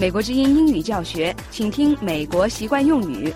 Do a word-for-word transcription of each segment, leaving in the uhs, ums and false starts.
美国之音英语教学，请听美国习惯用语。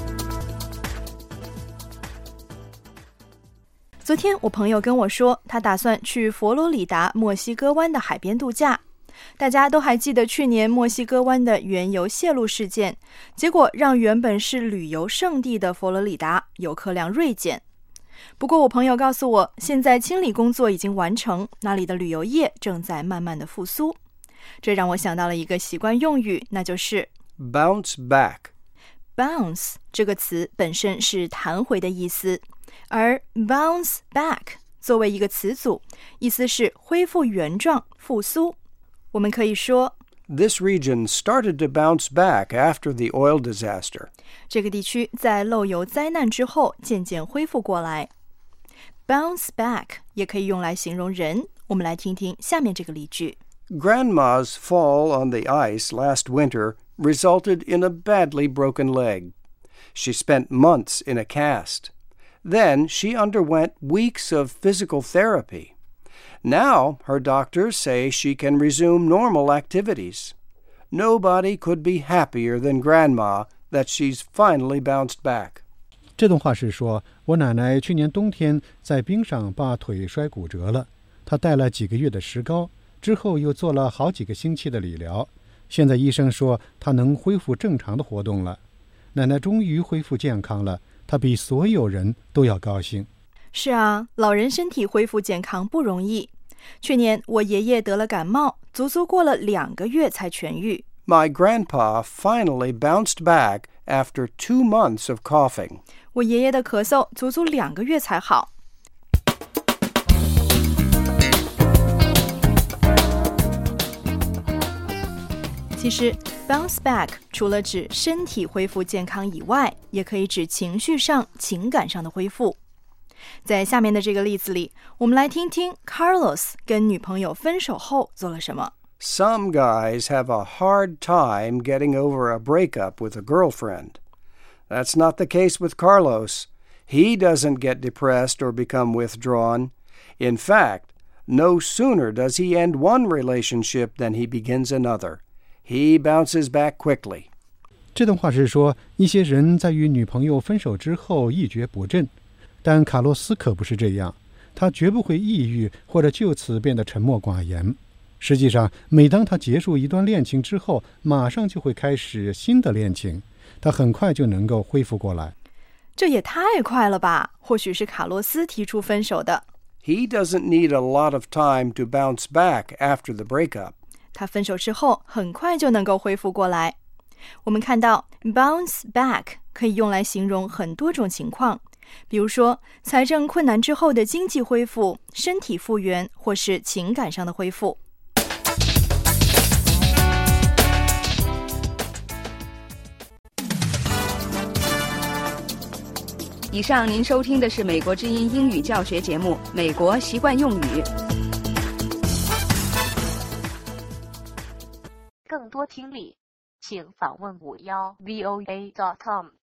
昨天我朋友跟我说，他打算去佛罗里达墨西哥湾的海边度假。大家都还记得去年墨西哥湾的原油泄露事件，结果让原本是旅游胜地的佛罗里达游客量锐减。不过我朋友告诉我，现在清理工作已经完成，那里的旅游业正在慢慢的复苏。这让我想到了一个习惯用语，那就是 bounce back。Bounce 这个词本身是弹回的意思，而 bounce back 作为一个词组，意思是恢复原状、复苏。我们可以说 This region started to bounce back after the oil disaster. 这个地区在漏油灾难之后渐渐恢复过来。Bounce back 也可以用来形容人，我们来听听下面这个例句。 Grandma's fall on the ice last winter resulted in a badly broken leg. She spent months in a cast. Then she underwent weeks of physical therapy. Now her doctors say she can resume normal activities. Nobody could be happier than Grandma that she's finally bounced back. 这段话是说，我奶奶去年冬天在冰上把腿摔骨折了，她戴了几个月的石膏，之后又做了好几个星期的理疗。现在医生说她能恢复正常的活动了。奶奶终于恢复健康了，她比所有人都要高兴。 是啊，老人身体恢复健康不容易。去年我爷爷得了感冒，足足过了两个月才痊愈。 My grandpa finally bounced back after two months of coughing. 我爷爷的咳嗽足足两个月才好。其实 bounce back 除了指身体恢复健康以外，也可以指情绪上、情感上的恢复。在下面的这个例子里，我们来听听 Carlos 跟女朋友分手后做了什么。 Some guys have a hard time getting over a breakup with a girlfriend. That's not the case with Carlos. He doesn't get depressed or become withdrawn. In fact, no sooner does he end one relationship than he begins another. He bounces back quickly. 这段话是说，一些人在与女朋友分手之后一蹶不振，但卡洛斯可不是这样，他绝不会抑郁或者就此变得沉默寡言。实际上，每当他结束一段恋情之后，马上就会开始新的恋情，他很快就能够恢复过来。 这也太快了吧，或许是卡洛斯提出分手的。 He doesn't need a lot of time to bounce back after the breakup. 他分手之后很快就能够恢复过来。我们看到 bounce back 可以用来形容很多种情况，比如说财政困难之后的经济恢复、身体复原，或是情感上的恢复。 以上您收听的是美国之音英语教学节目《美国习惯用语》。 更多听力，请访问五幺 V O A dot com。